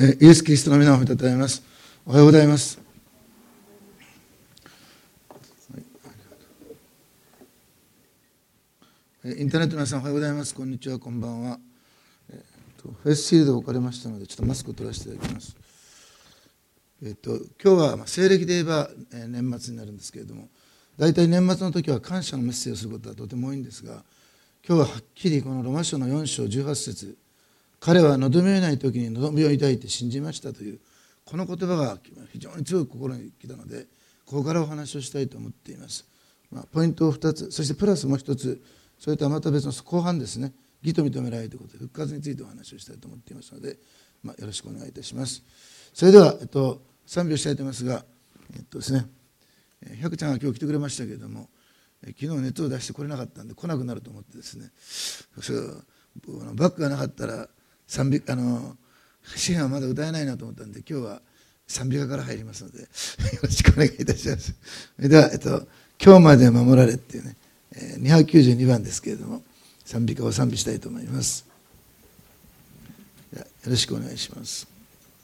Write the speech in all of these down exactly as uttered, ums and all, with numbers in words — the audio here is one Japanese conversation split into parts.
イエス・キリストの皆を褒めたたえます。おはようございます。インターネットの皆さんおはようございます。こんにちは、こんばんは。フェイスシールドを置かれましたので、ちょっとマスクを取らせていただきます。えっと、今日は西暦で言えば年末になるんですけれども、大体年末の時は感謝のメッセージをすることはとても多いんですが、今日ははっきりこのロマ書のよん章じゅうはち節、彼は喉めない時に喉みを抱いて信じましたというこの言葉が非常に強く心に来たので、ここからお話をしたいと思っています。まあ、ポイントをふたつ、そしてプラスもう一つ、それとはまた別の後半ですね、義と認められるということで復活についてお話をしたいと思っていますので、まあ、よろしくお願いいたします。それでは、えっと、賛美をしたいと思いますが、えっとですね、百ちゃんが今日来てくれましたけれども、昨日熱を出してこれなかったんで来なくなると思ってですね、バッグがなかったら賛美あの詩篇はまだ歌えないなと思ったんで、今日は賛美歌から入りますのでよろしくお願いいたします。それでは、えっと、今日まで守られっていうね、にひゃくきゅうじゅうにばんですけれども、賛美歌を賛美したいと思います。ではよろしくお願いします。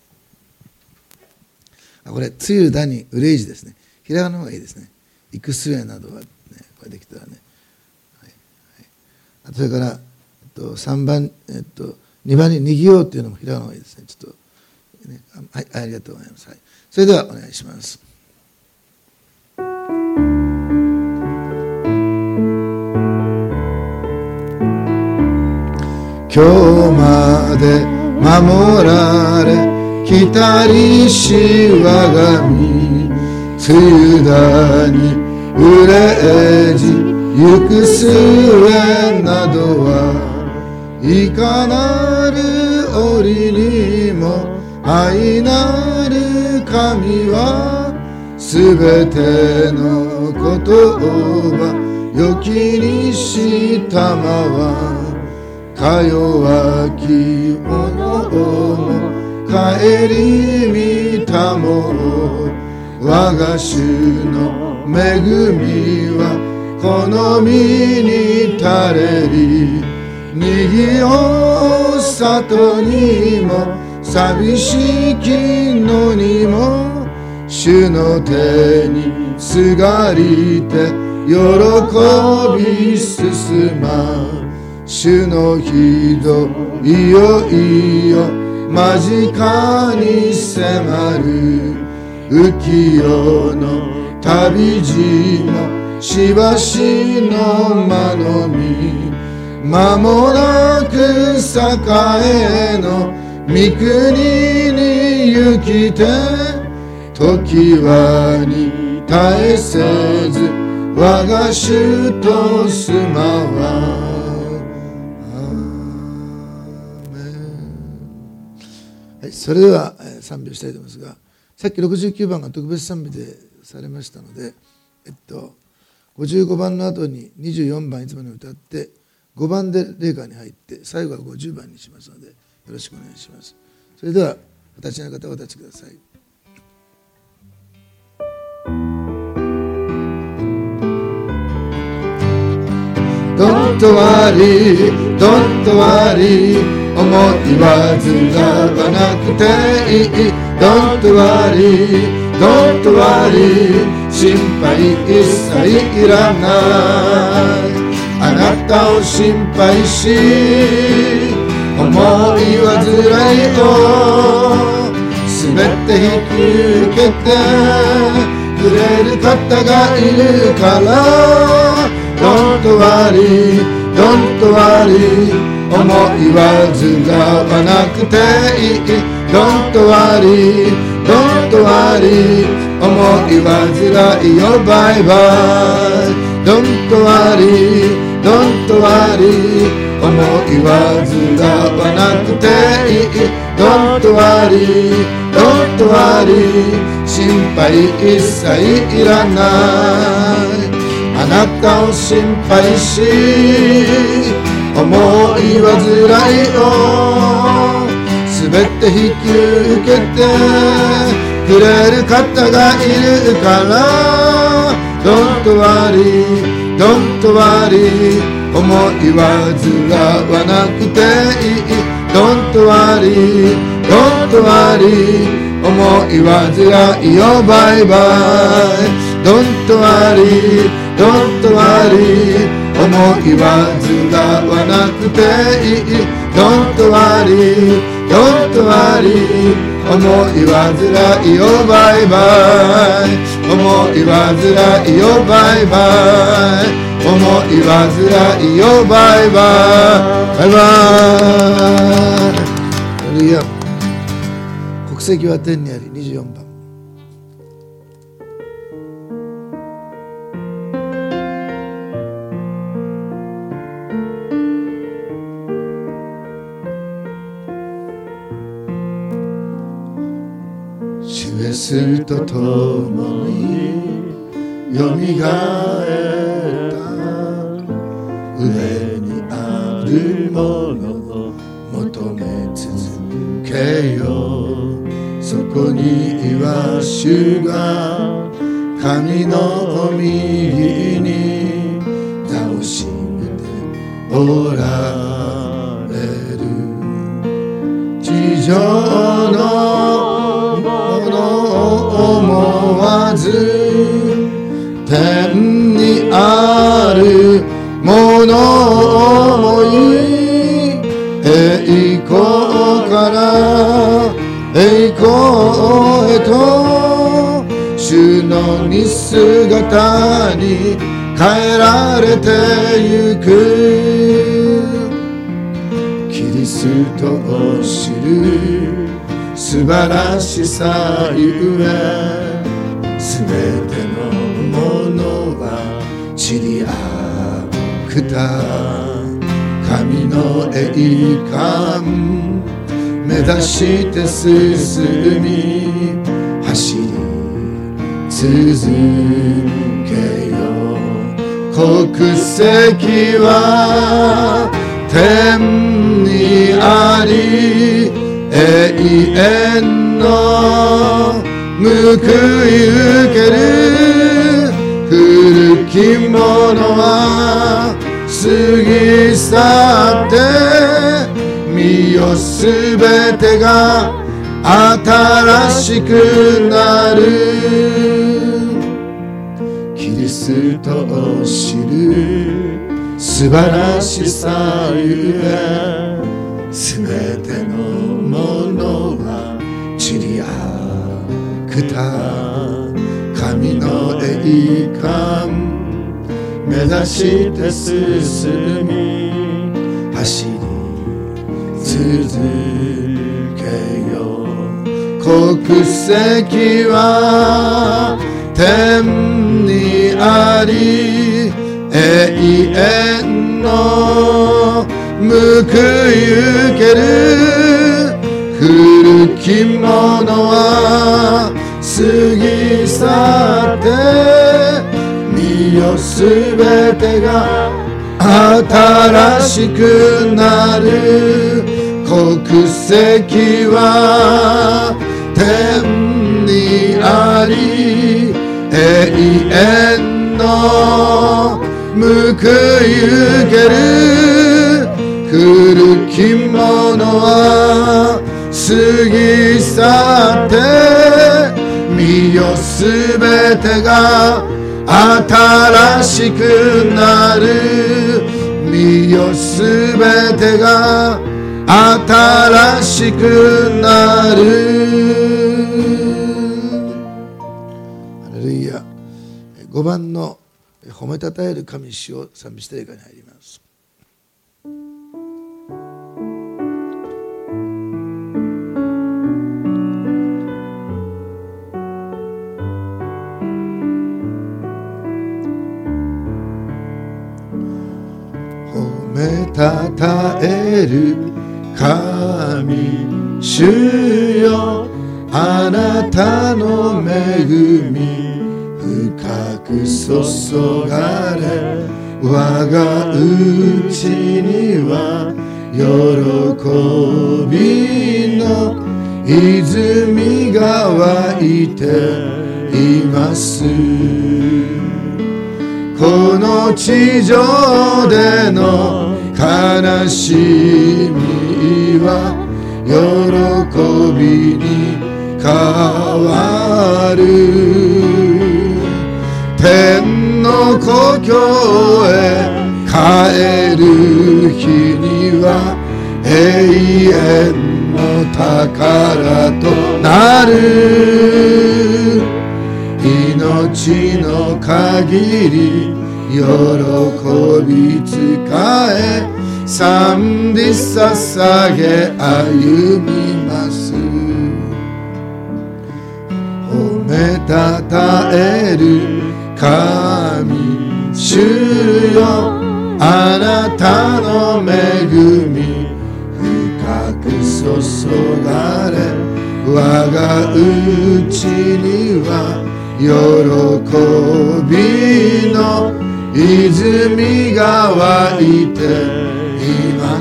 あ、これつゆだにうれいじですね。ひらがなの方がいいですね。いくすえなどは、ね、これできたらね、はいはい、それから、えっと、さんばん、えっと、にばんににぎようっていうのもひらがなの方がいいですね。ちょっと、ね、はい、ありがとうございます。はい、それではお願いします。今日まで守られ来たりし我が身、つゆだにうれじゆくすえなどはいかなる折にも愛なる神はすべてのことはよきにしたまわ、か弱き者をも帰り見たも、我が主の恵みはこの身に垂れり、にぎお里にも寂しきのにも主の手にすがりて喜び進ま、主のひどいよいよ間近に迫る浮世の旅路もしばしの間のみ、間もなく栄の御国に行きて、時はに絶えせず我が主と住まわ。はい、それでは賛美をしたいと思いますが、さっきろくじゅうきゅうばんが特別賛美でされましたので、えっと、ごじゅうごばんの後ににじゅうよんばんいつもに歌って、ごばんで霊歌に入って、最後はごじゅうばんにしますので、よろしくお願いします。それでは、お立ちの方はお立ちください。Don't worry, don't worry、思い煩わなくていい。Don't worry, don't worry、心配一切いらない。あなたを心配し、思い煩いをすべて引き受けてくれる方がいるから。Don't worry, don't worry、思い煩わなくていい。Don't worry, don't worry、思い煩いよバイバイ。Don't worry, don't worry、思い煩わなくていい。Don't worry, don't worry、心配一切いらない。あなたを心配し、思い煩いをすべて引き受けてくれる方がいるから。Don't worry, don't worry、思い煩わなくていい。Don't worry, Don't worry 思い煩いよバイバイ Don't worry Don't worry 思い煩わなくていい Don't worry Don't worry 思い煩いよバイバイ思い煩いよバイバイ思い煩いよバイバイバイバイハレルヤ国籍は天にありにじゅうよんばん主イエスと共によみがえった上にあるものを求め続けようそこには主が神の右に座をしめておられる地上のものを思わず天にあるものを思い栄光から栄光へと主の似姿に変えられてゆくキリストを知る素晴らしさゆえすべてのものは知り合くた神の栄冠目指して進み走り続けよう国籍は天にあり永遠の報い受ける古きものは過ぎ去って見よすべてが新しくなるキリストを知る素晴らしさゆえすべてのものは知り合くた神の栄冠目指して進み走り続けよう国籍は天にあり永遠の報い受ける古きものは過ぎ去って見よすべてが新しくなる国籍は天にあり永遠の報い受ける古きものは過ぎ去って見よすべてが新しくなる見よすべてが新しくなるハレルヤごばんの褒めたたえる神主を賛美していかに入ります。褒めたたえる神主よあなたの恵み深く注がれ我がうちには喜びの泉が湧いていますこの地上での悲しみは喜びに変わる。天の故郷へ帰る日には永遠の宝となる。命の限り喜び使え賛美捧げ歩みます。褒めたたえる神主よ、あなたの恵み深く注がれ、我がうちには喜びの泉が湧いています。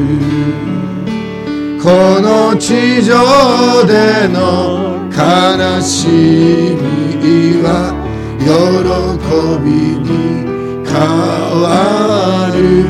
この地上での悲しみは喜びに変わる。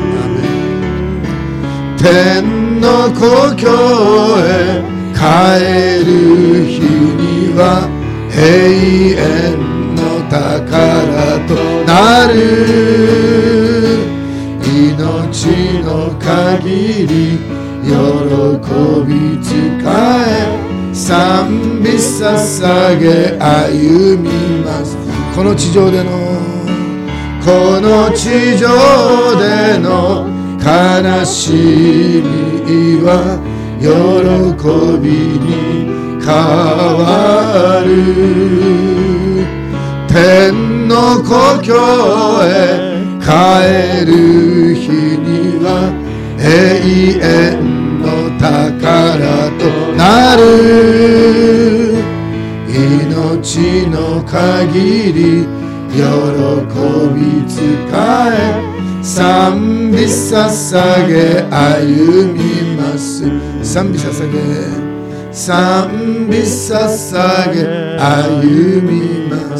天の故郷へ帰る日には永遠の宝となる。命の限り喜び使え賛美捧げ歩みます。この地上でのこの地上での悲しみは喜びに変わる。天の故郷へ帰る日には永遠の宝となる。命の限り喜び使え賛美捧げ歩みます。賛美捧げ賛美捧げ歩みます。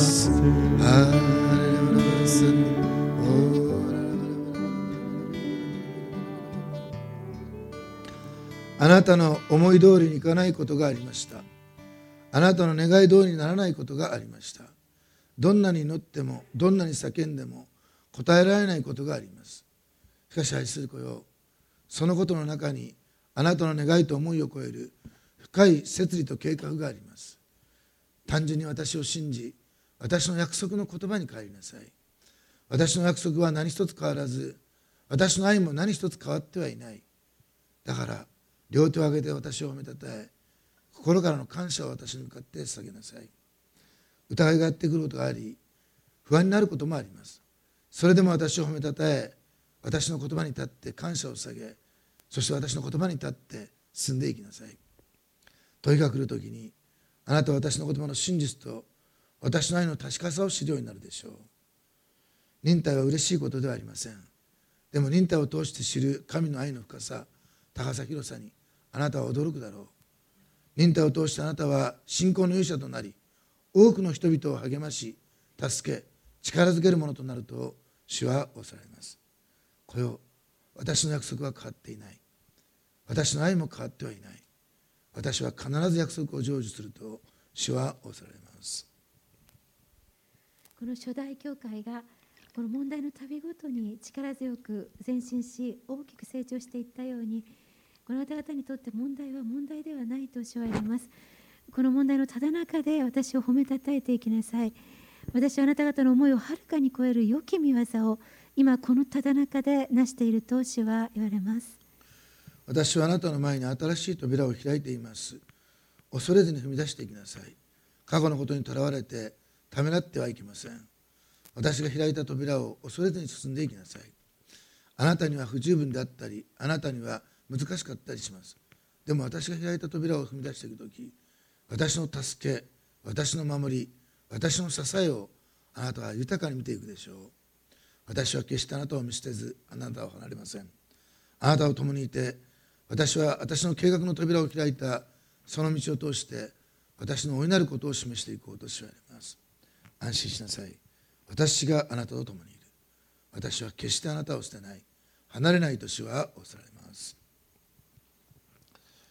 あなたの思い通りにいかないことがありました。あなたの願い通りにならないことがありました。どんなに祈ってもどんなに叫んでも答えられないことがあります。しかし愛する子よ、そのことの中にあなたの願いと思いを超える深い摂理と計画があります。単純に私を信じ、私の約束の言葉に帰りなさい。私の約束は何一つ変わらず、私の愛も何一つ変わってはいない。だから両手を挙げて私を褒めたたえ、心からの感謝を私に向かって捧げなさい。疑いがやってくることがあり、不安になることもあります。それでも私を褒めたたえ、私の言葉に立って感謝を捧げ、そして私の言葉に立って進んでいきなさい。問いが来るときに、あなたは私の言葉の真実と私の愛の確かさを知るようになるでしょう。忍耐は嬉しいことではありません。でも忍耐を通して知る神の愛の深さ、高さ広さにあなたは驚くだろう。忍耐を通してあなたは信仰の勇者となり、多くの人々を励まし、助け、力づけるものとなると主はおっしゃられます。こよ、私の約束は変わっていない。私の愛も変わってはいない。私は必ず約束を成就すると主はおっしゃられます。 この初代教会がこの問題の度ごとに力強く前進し、大きく成長していったように、この方々にとって問題は問題ではないと主は言います。この問題のただ中で私を褒めたたえていきなさい。私はあなた方の思いをはるかに超える良き御業を今このただ中で成していると主は言われます。 私はあなたの前に新しい扉を開いています。恐れずに踏み出していきなさい。過去のことにとらわれてためらってはいけません。私が開いた扉を恐れずに進んでいきなさい。あなたには不十分であったり、あなたには難しかったりします。でも私が開いた扉を踏み出していくとき、私の助け、私の守り、私の支えをあなたは豊かに見ていくでしょう。私は決してあなたを見捨てず、あなたを離れません。あなたと共にいて、私は私の計画の扉を開いたその道を通して私の大いなることを示していこうとしわれます。安心しなさい。私があなたと共にいる。私は決してあなたを捨てない。離れないと主はおっしゃられます。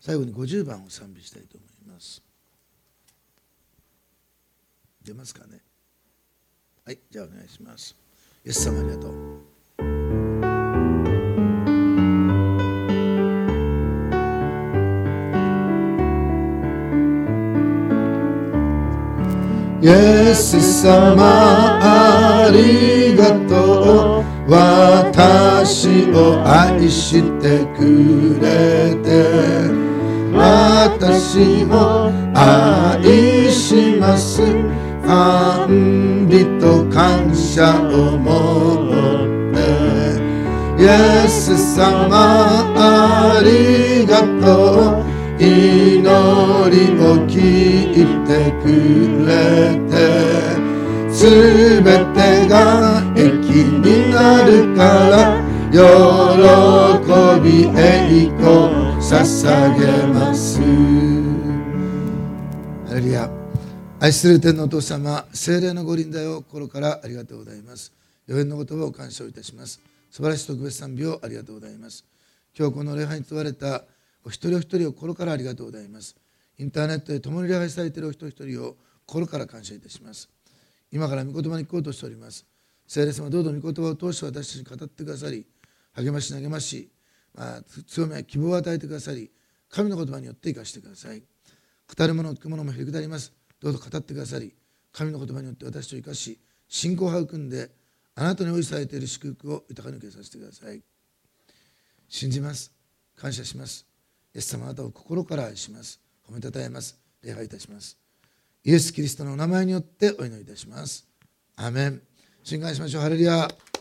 最後にごじゅうばんを賛美したいと思います。出ますかね。はい、じゃあお願いします。イエス様ありがとう。イエス様ありがとう。私を愛してくれて、私も愛します。賛美と感謝を持って、イエス様ありがとう。祈りを聞いてくれて、すべてが益になるから喜び栄光捧げます。ハレルヤ。愛する天のお父様、聖霊のご臨在を心からありがとうございます。予言の言葉を感謝をいたします。素晴らしい特別賛美をありがとうございます。今日この礼拝に問われたお一人お一人を心からありがとうございます。インターネットで共に礼拝されているお一人一人を心から感謝いたします。今から御言葉に聞こうとしております。聖霊様、どうぞ御言葉を通して私たちに語ってくださり、励まし励まし、まあ、強め希望を与えてくださり、神の言葉によって生かしてください。語るもの聞くものもへりくだります。どうぞ語ってくださり、神の言葉によって私を生かし、信仰を育んであなたに用意されている祝福を豊かに受けさせてください。信じます。感謝します。イエス様、あなたを心から愛します。褒めたたえます。礼拝いたします。イエス・キリストのお名前によってお祈りいたします。アーメン。信頼しましょう。ハレルヤ。